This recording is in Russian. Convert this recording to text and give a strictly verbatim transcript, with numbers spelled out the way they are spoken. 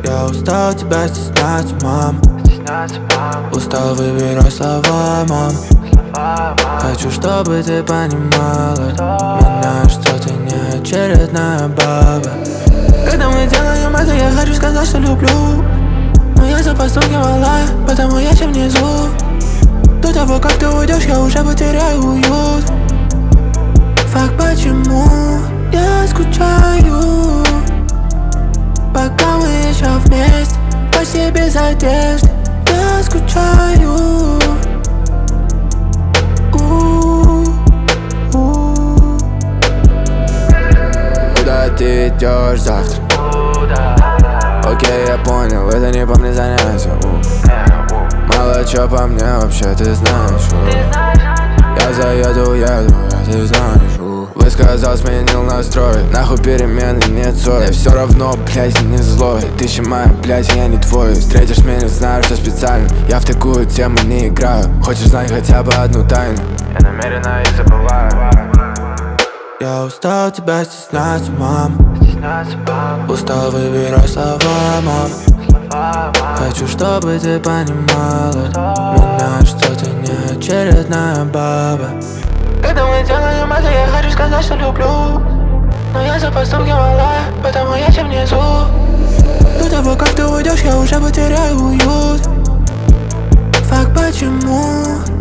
Я устал тебя стеснять, мам. Устал выбирать слова, мам. Хочу, чтобы ты понимала меня, что ты не очередная баба. Когда мы делаем это, я хочу сказать, что люблю, но я за поступки малая, потому я чем внизу. До того, как ты уйдешь, я уже потеряю уют. Факт, почему я скучаю, пока мы еще вместе, почти без одежды. Я скучаю. Куда ты идешь завтра? Окей, я понял, это не по мне занятие. Мало чё по мне вообще, ты знаешь. Я заеду, еду, а ты знаешь. Высказал, сменил настрой, нахуй перемены, нет соли. Все равно, блядь, не злой. Ты же моя, блядь, я не твой. Встретишь меня, знаешь, что специально. Я в такую тему не играю. Хочешь знать хотя бы одну тайну? Я намеренно их забываю. Я устал тебя стеснять, мам. Устал выбирать слова, мам. Хочу, чтобы ты понимала меня, что ты не очередная баба. Когда мы делаем это, я хочу сказать, что люблю, но я за поступки малая, потому я чем внизу. До того, как ты уйдешь, я уже потеряю уют. Факт, почему